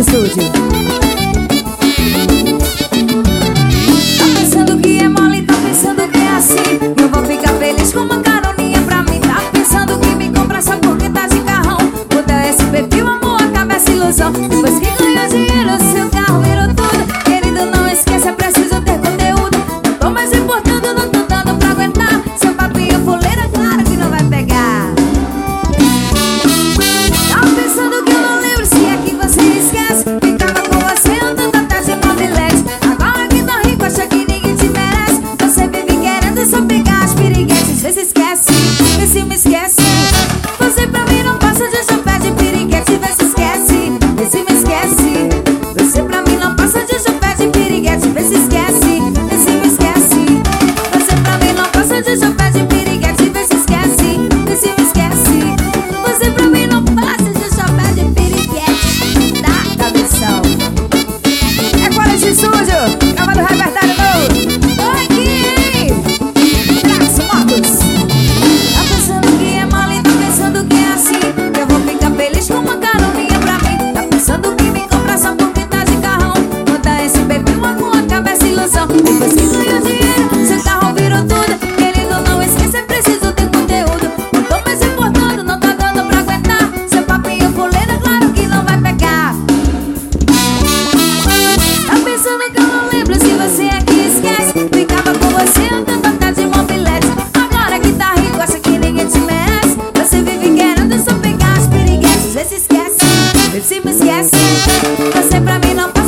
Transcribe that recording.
Estúdio. Tá pensando que é mole, tá pensando que é assim. Eu vou ficar feliz com uma caroninha pra mim. Tá pensando que me compra só porque tá de carrão. O teu SPP, o amor, acaba essa ilusão. Depois que ganhou dinheiro, seu carro virou tudo. Querido, não esqueça, é preciso ter conteúdo. Não tô mais importando, não tô dando pra aguentar. Seu papinho fuleira, claro que não vai pegar. Tá pensando que eu não lembro, se é que você esquece. Ficava com você andando atrás de mobilete. Agora que tô rico, acha que ninguém te merece. Você vive querendo só pegar as piriguetes. Vê se esquece, vê se me esquece. Você pra mim não passa de chapéu de piriguete. Vê se esquece, vê se me esquece. Você pra mim não passa de chapéu de piriguete. Vê se esquece, vê se me esquece. Você pra mim não passa de chapéu de piriguete. Vê se esquece, vê se me esquece. Você pra mim não passa de chapéu de piriguete. Tá, cabeção. É Quality Estúdio, gravado repertório novo. Tô aqui, hein? Traço Motos. Tá pensando que é mole, tá pensando que é assim. Eu vou ficar feliz com uma caroninha pra mim. Tá pensando que me compra só porque tá de carrão. Conta esse bebê, uma com a cabeça ilusão. Depois que ganhou dinheiro, seu carro virou tudo. Querido, não esqueça, é preciso ter conteúdo. Não tô mais importando, não tá dando pra aguentar. Seu papinho fuleira, claro que não vai pegar. Tá pensando que eu não lembro, se você aqui esquece. Ficava com você andando atrás de mobilete. Agora que tá rico, acha que ninguém te merece. Você vive querendo só pegar as piriguetes. Vê se esquece, vê se me esquece. Você pra mim não